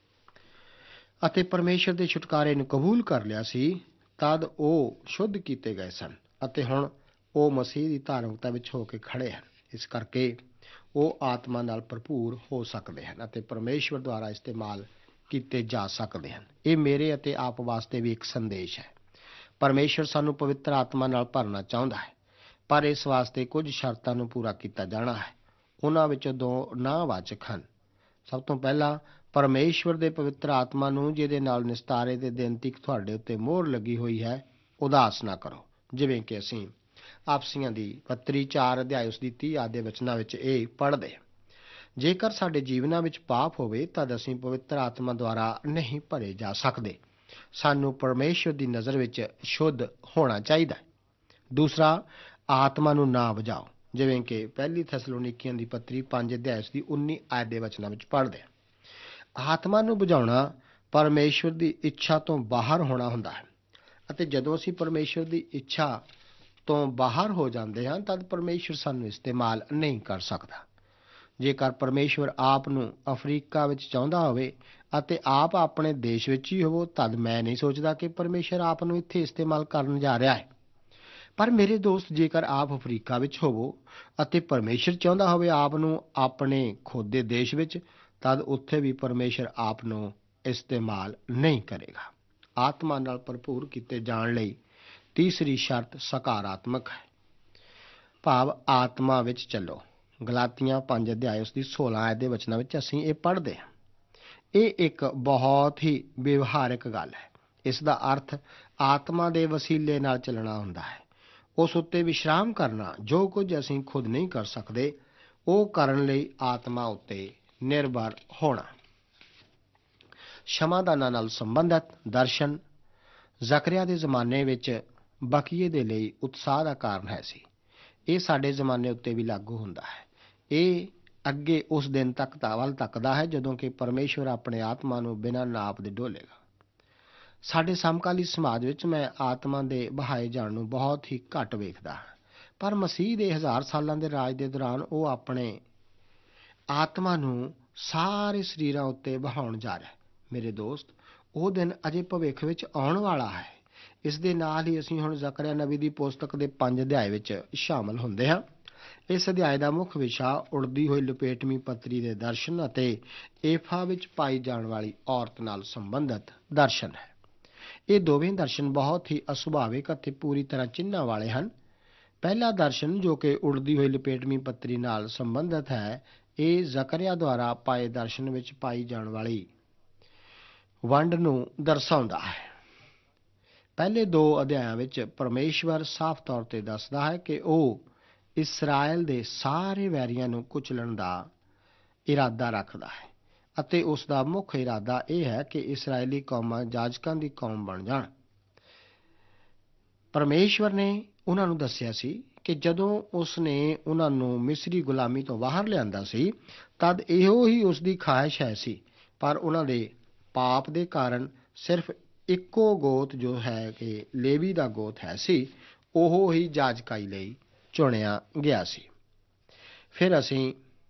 ਅਤੇ ਪਰਮੇਸ਼ਰ ਦੇ ਛੁਟਕਾਰੇ ਨੂੰ ਕਬੂਲ ਕਰ ਲਿਆ ਸੀ, ਤਦ ਉਹ ਸ਼ੁੱਧ ਕੀਤੇ ਗਏ ਸਨ ਅਤੇ ਹੁਣ ਉਹ ਮਸੀਹ ਦੀ ਧਾਰਮਿਕਤਾ ਵਿੱਚ ਹੋ ਕੇ ਖੜੇ ਹਨ। ਇਸ ਕਰਕੇ ਉਹ ਆਤਮਾ ਨਾਲ ਭਰਪੂਰ ਹੋ ਸਕਦੇ ਹਨ ਅਤੇ ਪਰਮੇਸ਼ਵਰ ਦੁਆਰਾ ਇਸਤੇਮਾਲ ਕੀਤੇ ਜਾ ਸਕਦੇ ਹਨ। ਇਹ ਮੇਰੇ ਅਤੇ ਆਪ ਵਾਸਤੇ ਵੀ ਇੱਕ ਸੰਦੇਸ਼ ਹੈ। ਪਰਮੇਸ਼ਰ ਸਾਨੂੰ ਪਵਿੱਤਰ ਆਤਮਾ ਨਾਲ ਭਰਨਾ ਚਾਹੁੰਦਾ ਹੈ, ਪਰ ਇਸ ਵਾਸਤੇ ਕੁਝ ਸ਼ਰਤਾਂ ਨੂੰ ਪੂਰਾ ਕੀਤਾ ਜਾਣਾ ਹੈ। ਉਹਨਾਂ ਵਿੱਚੋਂ 2 ਨਾਵਾਚਕ ਹਨ। ਸਭ ਤੋਂ ਪਹਿਲਾਂ, ਪਰਮੇਸ਼ਵਰ ਦੇ ਪਵਿੱਤਰ ਆਤਮਾ ਨੂੰ, ਜਿਹਦੇ ਨਾਲ ਨਿਸਤਾਰੇ ਦੇ ਦਿਨ ਤੱਕ ਤੁਹਾਡੇ ਉੱਤੇ ਮੋਹਰ ਲੱਗੀ ਹੋਈ ਹੈ, ਉਦਾਸ ਨਾ ਕਰੋ। ਜਿਵੇਂ ਕਿ ਅਸੀਂ ਆਪਸੀਆਂ ਦੀ ਪੱਤਰੀ 4 ਅਧਿਆਇ ਉਸ ਦੀ 30 ਆਦਿ ਵਚਨਾਂ ਵਿੱਚ ਇਹ ਪੜ੍ਹਦੇ ਹਾਂ। ਜੇਕਰ ਸਾਡੇ ਜੀਵਨਾਂ ਵਿੱਚ ਪਾਪ ਹੋਵੇ ਤਦ ਅਸੀਂ ਪਵਿੱਤਰ ਆਤਮਾ ਦੁਆਰਾ ਨਹੀਂ ਭਰੇ ਜਾ ਸਕਦੇ। ਸਾਨੂੰ ਪਰਮੇਸ਼ਵਰ ਦੀ ਨਜ਼ਰ ਵਿੱਚ ਸ਼ੁੱਧ ਹੋਣਾ ਚਾਹੀਦਾ ਹੈ। ਦੂਸਰਾ, ਆਤਮਾ ਨੂੰ ਨਾ ਬੁਝਾਓ। ਜਿਵੇਂ ਕਿ ਪਹਿਲੀ ਥੈਸਲੋਨੀਕੀਆਂ ਦੀ ਪੱਤਰੀ 5 ਅਧਿਆਇ ਦੀ 19 ਆਦਿ ਦੇ ਵਚਨਾਂ ਵਿੱਚ ਪੜ੍ਹਦੇ ਹਾਂ। ਆਤਮਾ ਨੂੰ ਬੁਝਾਉਣਾ ਪਰਮੇਸ਼ਵਰ ਦੀ ਇੱਛਾ ਤੋਂ ਬਾਹਰ ਹੋਣਾ ਹੁੰਦਾ ਹੈ, ਅਤੇ ਜਦੋਂ ਅਸੀਂ ਪਰਮੇਸ਼ਵਰ ਦੀ ਇੱਛਾ ਤੋਂ ਬਾਹਰ ਹੋ ਜਾਂਦੇ ਹਾਂ ਤਦ ਪਰਮੇਸ਼ਵਰ ਸਾਨੂੰ ਇਸਤੇਮਾਲ ਨਹੀਂ ਕਰ ਸਕਦਾ। ਜੇਕਰ ਪਰਮੇਸ਼ਵਰ ਆਪ ਨੂੰ ਅਫਰੀਕਾ ਵਿੱਚ ਚਾਹੁੰਦਾ ਹੋਵੇ ਅਤੇ ਆਪ ਆਪਣੇ ਦੇਸ਼ ਵਿੱਚ ਹੀ ਹੋਵੋ, ਤਦ ਮੈਂ ਨਹੀਂ ਸੋਚਦਾ ਕਿ ਪਰਮੇਸ਼ਵਰ ਆਪ ਨੂੰ ਇੱਥੇ ਇਸਤੇਮਾਲ ਕਰਨ ਜਾ ਰਿਹਾ ਹੈ। ਪਰ ਮੇਰੇ ਦੋਸਤ, ਜੇਕਰ ਆਪ ਅਫਰੀਕਾ ਵਿੱਚ ਹੋਵੋ ਅਤੇ ਪਰਮੇਸ਼ਰ ਚਾਹੁੰਦਾ ਹੋਵੇ ਆਪ ਨੂੰ ਆਪਣੇ ਖੁਦ ਦੇ ਦੇਸ਼ ਵਿੱਚ, ਤਦ ਉੱਥੇ ਵੀ ਪਰਮੇਸ਼ਰ ਆਪ ਨੂੰ ਇਸਤੇਮਾਲ ਨਹੀਂ ਕਰੇਗਾ। ਆਤਮਾ ਨਾਲ ਭਰਪੂਰ ਕੀਤੇ ਜਾਣ ਲਈ ਤੀਸਰੀ ਸ਼ਰਤ ਸਕਾਰਾਤਮਕ ਹੈ, ਭਾਵ ਆਤਮਾ ਵਿੱਚ ਚੱਲੋ। ਗਲਾਤੀਆਂ 5 ਅਧਿਆਇ ਉਸ ਦੀ 16 ਆਦਿ ਦੇ ਵਚਨਾਂ ਵਿੱਚ ਅਸੀਂ ਇਹ ਪੜ੍ਹਦੇ ਹਾਂ। ਇਹ ਇੱਕ ਬਹੁਤ ਹੀ ਵਿਵਹਾਰਿਕ ਗੱਲ ਹੈ। ਇਸ ਦਾ ਅਰਥ ਆਤਮਾ ਦੇ ਵਸੀਲੇ ਨਾਲ ਚੱਲਣਾ ਹੁੰਦਾ ਹੈ। ਉਸ ਉੱਤੇ ਵਿਸ਼ਰਾਮ ਕਰਨਾ। ਜੋ ਕੁਝ ਅਸੀਂ ਖੁਦ ਨਹੀਂ ਕਰ ਸਕਦੇ, ਉਹ ਕਰਨ ਲਈ ਆਤਮਾ ਉੱਤੇ ਨਿਰਭਰ ਹੋਣਾ। ਸ਼ਮਾਦਾਨਾਂ ਨਾਲ ਸੰਬੰਧਿਤ ਦਰਸ਼ਨ ਜ਼ਕਰਿਆ ਦੇ ਜ਼ਮਾਨੇ ਵਿੱਚ ਬਕੀਏ ਦੇ ਲਈ ਉਤਸ਼ਾਹ ਦਾ ਕਾਰਨ ਹੈ ਸੀ। ਇਹ ਸਾਡੇ ਜ਼ਮਾਨੇ ਉੱਤੇ ਵੀ ਲਾਗੂ ਹੁੰਦਾ ਹੈ। ਇਹ ਅੱਗੇ ਉਸ ਦਿਨ ਤੱਕ ਵੱਲ ਤੱਕਦਾ ਹੈ ਜਦੋਂ ਕਿ ਪਰਮੇਸ਼ਵਰ ਆਪਣੇ ਆਤਮਾ ਨੂੰ ਬਿਨਾਂ ਨਾਪ ਦੇ ਡੋਲੇਗਾ। ਸਾਡੇ ਸਮਕਾਲੀ ਸਮਾਜ ਵਿੱਚ ਮੈਂ ਆਤਮਾ ਦੇ ਬਹਾਏ ਜਾਣ ਨੂੰ ਬਹੁਤ ਹੀ ਘੱਟ ਵੇਖਦਾ ਹਾਂ, ਪਰ ਮਸੀਹ ਦੇ 1000 ਸਾਲਾਂ ਦੇ ਰਾਜ ਦੇ ਦੌਰਾਨ ਉਹ ਆਪਣੇ ਆਤਮਾ ਨੂੰ ਸਾਰੇ ਸਰੀਰਾਂ ਉੱਤੇ ਬਹਾਉਣ ਜਾ ਰਿਹਾ ਹੈ। ਮੇਰੇ ਦੋਸਤ, ਉਹ ਦਿਨ ਅਜੇ ਭਵਿੱਖ ਵਿੱਚ ਆਉਣ ਵਾਲਾ ਹੈ। ਇਸ ਦੇ ਨਾਲ ਹੀ ਅਸੀਂ ਹੁਣ ਜ਼ਕਰਿਆ ਨਬੀ ਦੀ ਪੁਸਤਕ ਦੇ 5 ਅਧਿਆਇ ਵਿੱਚ ਸ਼ਾਮਲ ਹੁੰਦੇ ਹਾਂ। ਇਸ ਅਧਿਆਇ ਦਾ ਮੁੱਖ ਵਿਸ਼ਾ ਉੜਦੀ ਹੋਈ ਲਪੇਟਵੀਂ ਪੱਤਰੀ ਦੇ ਦਰਸ਼ਨ ਅਤੇ ਏਫਾ ਵਿੱਚ ਪਾਈ ਜਾਣ ਵਾਲੀ ਔਰਤ ਨਾਲ ਸੰਬੰਧਿਤ ਦਰਸ਼ਨ ਹੈ। ਇਹ ਦੋਵੇਂ ਦਰਸ਼ਨ ਬਹੁਤ ਹੀ ਅਸੁਭਾਵਿਕ ਅਤੇ ਪੂਰੀ ਤਰ੍ਹਾਂ ਚਿੰਨ੍ਹਾਂ ਵਾਲੇ ਹਨ। ਪਹਿਲਾ ਦਰਸ਼ਨ, ਜੋ ਕਿ ਉੜਦੀ ਹੋਈ ਲਪੇਟਵੀਂ ਪੱਤਰੀ ਨਾਲ ਸੰਬੰਧਿਤ ਹੈ, ਇਹ ਜ਼ਕਰਿਆ ਦੁਆਰਾ ਪਾਏ ਦਰਸ਼ਨ ਵਿੱਚ ਪਾਈ ਜਾਣ ਵਾਲੀ ਵੰਡ ਨੂੰ ਦਰਸਾਉਂਦਾ ਹੈ। ਪਹਿਲੇ 2 ਅਧਿਆਇਆਂ ਵਿੱਚ ਪਰਮੇਸ਼ਵਰ ਸਾਫ਼ ਤੌਰ ਤੇ ਦੱਸਦਾ ਹੈ ਕਿ ਉਹ ਇਸਰਾਇਲ ਦੇ ਸਾਰੇ ਵੈਰੀਆਂ ਨੂੰ ਕੁਚਲਣ ਦਾ ਇਰਾਦਾ ਰੱਖਦਾ ਹੈ, ਅਤੇ ਉਸ ਦਾ ਮੁੱਖ ਇਰਾਦਾ ਇਹ ਹੈ ਕਿ ਇਸਰਾਇਲੀ ਕੌਮਾਂ ਜਾਜਕਾਂ ਦੀ ਕੌਮ ਬਣ ਜਾਣ। ਪਰਮੇਸ਼ਵਰ ਨੇ ਉਹਨਾਂ ਨੂੰ ਦੱਸਿਆ ਸੀ ਕਿ ਜਦੋਂ ਉਸ ਨੇ ਉਹਨਾਂ ਨੂੰ ਮਿਸਰੀ ਗੁਲਾਮੀ ਤੋਂ ਬਾਹਰ ਲਿਆਂਦਾ ਸੀ ਤਦ ਇਹੋ ਹੀ ਉਸ ਦੀ ਖਾਹਿਸ਼ ਹੈ ਸੀ, ਪਰ ਉਹਨਾਂ ਦੇ ਪਾਪ ਦੇ ਕਾਰਨ ਸਿਰਫ ਇੱਕੋ ਗੋਤ, ਜੋ ਹੈ ਕਿ ਲੇਵੀ ਦਾ ਗੋਤ ਹੈ ਸੀ, ਉਹ ਹੀ ਜਾਜਕਾਈ ਲਈ ਚੁਣਿਆ ਗਿਆ ਸੀ। ਫਿਰ ਅਸੀਂ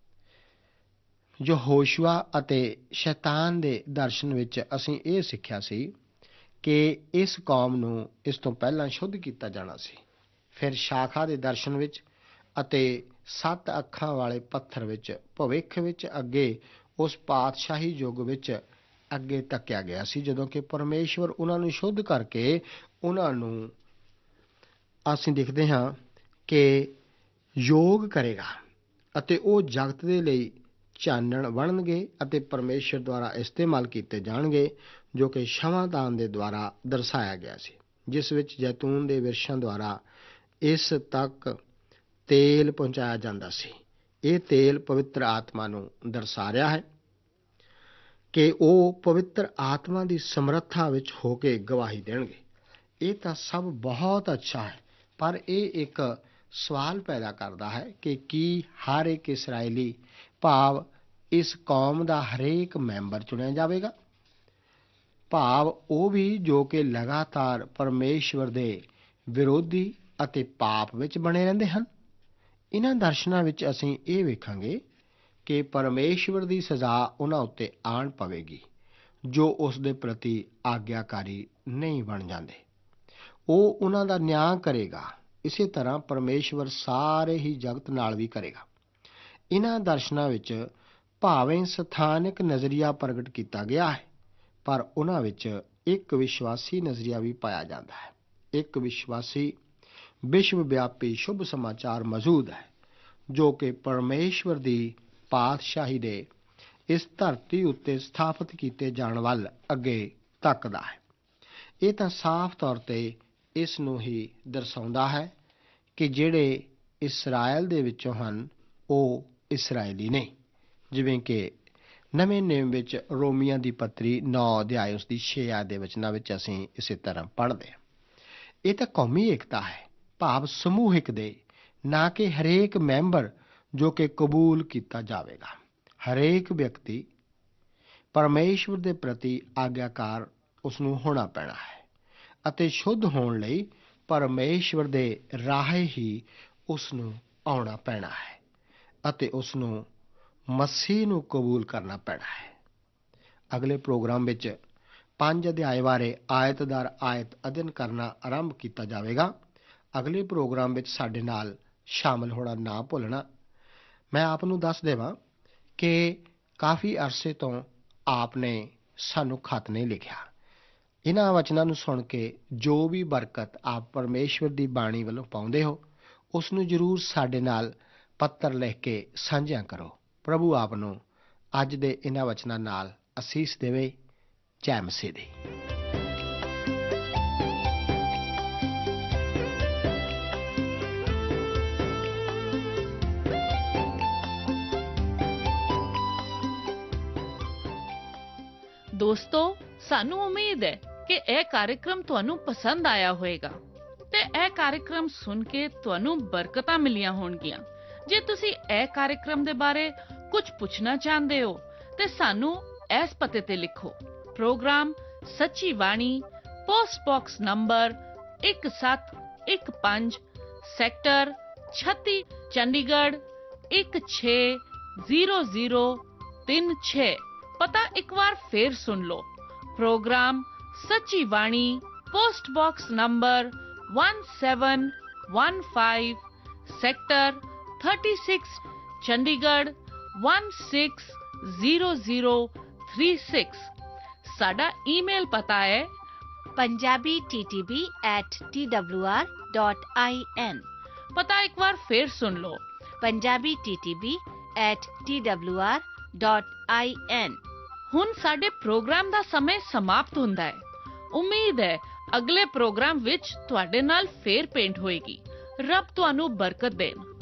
ਯਹੋਸ਼ੂਆ ਅਤੇ ਸ਼ੈਤਾਨ ਦੇ ਦਰਸ਼ਨ ਵਿੱਚ ਅਸੀਂ ਇਹ ਸਿੱਖਿਆ ਸੀ ਕਿ ਇਸ ਕੌਮ ਨੂੰ ਇਸ ਤੋਂ ਪਹਿਲਾਂ ਸ਼ੁੱਧ ਕੀਤਾ ਜਾਣਾ ਸੀ। ਫਿਰ ਸ਼ਾਖਾ ਦੇ ਦਰਸ਼ਨ ਵਿੱਚ ਅਤੇ 7 ਅੱਖਾਂ ਵਾਲੇ ਪੱਥਰ ਵਿੱਚ ਭਵਿੱਖ ਵਿੱਚ ਅੱਗੇ ਉਸ ਪਾਤਸ਼ਾਹੀ ਯੁੱਗ ਵਿੱਚ ਅੱਗੇ ਤੱਕਿਆ ਗਿਆ ਸੀ, ਜਦੋਂ ਕਿ ਪਰਮੇਸ਼ਵਰ ਉਹਨਾਂ ਨੂੰ ਸ਼ੁੱਧ ਕਰਕੇ ਉਹਨਾਂ ਨੂੰ ਅਸੀਂ ਦੇਖਦੇ ਹਾਂ ਕਿ ਯੋਗ ਕਰੇਗਾ ਅਤੇ ਉਹ ਜਗਤ ਦੇ ਲਈ ਚਾਨਣ ਬਣਨਗੇ ਅਤੇ ਪਰਮੇਸ਼ਰ ਦੁਆਰਾ ਇਸਤੇਮਾਲ ਕੀਤੇ ਜਾਣਗੇ, ਜੋ ਕਿ ਸ਼ਮਾਦਾਨ ਦੇ ਦੁਆਰਾ ਦਰਸਾਇਆ ਗਿਆ ਸੀ, ਜਿਸ ਵਿੱਚ ਜੈਤੂਨ ਦੇ ਵਿਰਸ਼ਾਂ ਦੁਆਰਾ ਇਸ ਤੱਕ ਤੇਲ ਪਹੁੰਚਾਇਆ ਜਾਂਦਾ ਸੀ। ਇਹ ਤੇਲ ਪਵਿੱਤਰ ਆਤਮਾ ਨੂੰ ਦਰਸਾ ਰਿਹਾ ਹੈ ਕਿ ਉਹ ਪਵਿੱਤਰ ਆਤਮਾ ਦੀ ਸਮਰੱਥਾ ਵਿੱਚ ਹੋ ਕੇ ਗਵਾਹੀ ਦੇਣਗੇ। ਇਹ ਤਾਂ ਸਭ ਬਹੁਤ ਅੱਛਾ ਹੈ, ਪਰ ਇਹ ਇੱਕ ਸਵਾਲ ਪੈਦਾ ਕਰਦਾ ਹੈ ਕਿ ਕੀ ਹਰ ਇੱਕ ਇਸਰਾਏਲੀ, ਭਾਵ ਇਸ ਕੌਮ ਦਾ ਹਰੇਕ ਮੈਂਬਰ ਚੁਣਿਆ ਜਾਵੇਗਾ? ਭਾਵ ਉਹ ਵੀ ਜੋ ਕਿ ਲਗਾਤਾਰ ਪਰਮੇਸ਼ਵਰ ਦੇ ਵਿਰੋਧੀ ਅਤੇ ਪਾਪ ਵਿੱਚ ਬਣੇ ਰਹਿੰਦੇ ਹਨ। ਇਹਨਾਂ ਦਰਸ਼ਨਾਂ ਵਿੱਚ ਅਸੀਂ ਇਹ ਵੇਖਾਂਗੇ ਕਿ ਪਰਮੇਸ਼ਵਰ ਦੀ ਸਜ਼ਾ ਉਹਨਾਂ ਉੱਤੇ ਆਣ ਪਵੇਗੀ ਜੋ ਉਸ ਦੇ ਪ੍ਰਤੀ ਆਗਿਆਕਾਰੀ ਨਹੀਂ ਬਣ ਜਾਂਦੇ। ਉਹ ਉਹਨਾਂ ਦਾ ਨਿਆਂ ਕਰੇਗਾ। ਇਸੇ ਤਰ੍ਹਾਂ ਪਰਮੇਸ਼ਵਰ ਸਾਰੇ ਹੀ ਜਗਤ ਨਾਲ ਵੀ ਕਰੇਗਾ। ਇਹਨਾਂ ਦਰਸ਼ਨਾਂ ਵਿੱਚ ਭਾਵੇਂ ਸਥਾਨਕ ਨਜ਼ਰੀਆ ਪ੍ਰਗਟ ਕੀਤਾ ਗਿਆ ਹੈ, ਪਰ ਉਹਨਾਂ ਵਿੱਚ ਇੱਕ ਵਿਸ਼ਵਾਸੀ ਨਜ਼ਰੀਆ ਵੀ ਪਾਇਆ ਜਾਂਦਾ ਹੈ। ਇੱਕ ਵਿਸ਼ਵਾਸੀ ਵਿਸ਼ਵ ਵਿਆਪੀ ਸ਼ੁਭ ਸਮਾਚਾਰ ਮੌਜੂਦ ਹੈ ਜੋ ਕਿ ਪਰਮੇਸ਼ਵਰ ਦੀ ਪਾਤਸ਼ਾਹੀ ਦੇ ਇਸ ਧਰਤੀ ਉੱਤੇ ਸਥਾਪਿਤ ਕੀਤੇ ਜਾਣ ਵੱਲ ਅੱਗੇ ਧੱਕਦਾ ਹੈ। ਇਹ ਤਾਂ ਸਾਫ਼ ਤੌਰ ਤੇ ਇਸ ਨੂੰ ਹੀ ਦਰਸਾਉਂਦਾ ਹੈ ਕਿ ਜਿਹੜੇ ਇਸਰਾਇਲ ਦੇ ਵਿੱਚੋਂ ਹਨ ਉਹ ਇਸਰਾਏਲੀ ਨਹੀਂ, ਜਿਵੇਂ ਕਿ ਨਵੇਂ ਨਿਯਮ ਵਿੱਚ ਰੋਮੀਆਂ ਦੀ ਪੱਤਰੀ 9 ਅਧਿਆਇ ਉਸ ਦੀ 6 ਆਇਤ ਦੇ ਵਚਨਾਂ ਵਿੱਚ ਅਸੀਂ ਇਸੇ ਤਰ੍ਹਾਂ ਪੜ੍ਹਦੇ ਹਾਂ। ਇਹ ਤਾਂ ਕੌਮੀ ਏਕਤਾ ਹੈ, ਭਾਵ ਸਮੂਹਿਕ ਦੇ, ਨਾ ਕਿ ਹਰੇਕ ਮੈਂਬਰ ਜੋ ਕਿ ਕਬੂਲ ਕੀਤਾ ਜਾਵੇਗਾ। ਹਰੇਕ ਵਿਅਕਤੀ ਪਰਮੇਸ਼ਵਰ ਦੇ ਪ੍ਰਤੀ ਆਗਿਆਕਾਰ ਉਸ ਨੂੰ ਹੋਣਾ ਪੈਣਾ ਹੈ ਅਤੇ ਸ਼ੁੱਧ ਹੋਣ ਲਈ ਪਰਮੇਸ਼ਵਰ ਦੇ ਰਾਹੇ ਹੀ ਉਸ ਨੂੰ ਆਉਣਾ ਪੈਣਾ ਹੈ ਅਤੇ ਉਸ ਨੂੰ ਮਸੀਹ ਨੂੰ ਕਬੂਲ ਕਰਨਾ ਪੈਣਾ ਹੈ। ਅਗਲੇ ਪ੍ਰੋਗਰਾਮ ਵਿੱਚ 5 ਅਧਿਆਏ ਬਾਰੇ ਆਇਤ ਦਰ ਆਇਤ ਅਧਿਐਨ ਕਰਨਾ ਆਰੰਭ ਕੀਤਾ ਜਾਵੇਗਾ। ਅਗਲੇ ਪ੍ਰੋਗਰਾਮ ਵਿੱਚ ਸਾਡੇ ਨਾਲ ਸ਼ਾਮਲ ਹੋਣਾ ਨਾ ਭੁੱਲਣਾ। ਮੈਂ ਆਪ ਨੂੰ ਦੱਸ ਦੇਵਾਂ ਕਿ ਕਾਫੀ ਅਰਸੇ ਤੋਂ ਆਪ ਨੇ ਸਾਨੂੰ ਖਤ ਨਹੀਂ ਲਿਖਿਆ। ਇਹਨਾਂ ਵਚਨਾਂ ਨੂੰ ਸੁਣ ਕੇ ਜੋ ਵੀ ਬਰਕਤ ਆਪ ਪਰਮੇਸ਼ਵਰ ਦੀ ਬਾਣੀ ਵੱਲੋਂ ਪਾਉਂਦੇ ਹੋ ਉਸ ਨੂੰ ਜ਼ਰੂਰ ਸਾਡੇ ਨਾਲ ਪੱਤਰ ਲਿਖ ਕੇ ਸਾਂਝਿਆ ਕਰੋ। ਪ੍ਰਭੂ ਆਪ ਨੂੰ ਅੱਜ ਦੇ ਇਹਨਾਂ ਵਚਨਾਂ ਨਾਲ ਅਸੀਸ ਦੇਵੇ। ਜੈ ਮਸੀਹ ਦੀ। ਦੋਸਤੋ, ਸਾਨੂੰ ਉਮੀਦ ਹੈ ਕਿ ਇਹ ਕਾਰਜਕ੍ਰਮ ਤੁਹਾਨੂੰ ਪਸੰਦ ਆਇਆ ਹੋਵੇਗਾ ਤੇ ਇਹ ਕਾਰਜਕ੍ਰਮ ਸੁਣ ਕੇ ਤੁਹਾਨੂੰ ਬਰਕਤਾਂ ਮਿਲੀਆਂ ਹੋਣਗੀਆਂ। ਜੇ ਤੁਸੀਂ ਇਹ ਕਾਰਜਕ੍ਰਮ ਦੇ ਬਾਰੇ ਕੁਝ ਪੁੱਛਣਾ ਚਾਹੁੰਦੇ ਹੋ ਤੇ ਸਾਨੂੰ ਇਸ ਪਤੇ ਤੇ ਲਿਖੋ। Program Sachi Bani, post box number 1715, sector 36, Chandigarh 160036। ਪਤਾ ਇੱਕ ਵਾਰ ਫੇਰ ਸੁਣ ਲਓ। Program Sachi Bani, post box number 1715, sector 36, Chandigarh 160036। ਸਾਡਾ ਈਮੇਲ ਪਤਾ ਹੈ punjabittb@twr.in। ਪਤਾ ਇੱਕ ਵਾਰ ਫੇਰ ਸੁਣ ਲਓ, punjabittb@twr.in। ਹੁਣ ਸਾਡੇ ਪ੍ਰੋਗਰਾਮ ਦਾ ਸਮੇਂ ਸਮਾਪਤ ਹੁੰਦਾ ਹੈ। ਉਮੀਦ ਹੈ ਅਗਲੇ ਪ੍ਰੋਗਰਾਮ ਵਿੱਚ ਤੁਹਾਡੇ ਨਾਲ ਫੇਰ ਭੇਂਟ ਹੋਏਗੀ। ਰੱਬ ਤੁਹਾਨੂੰ ਬਰਕਤ ਦੇਣ।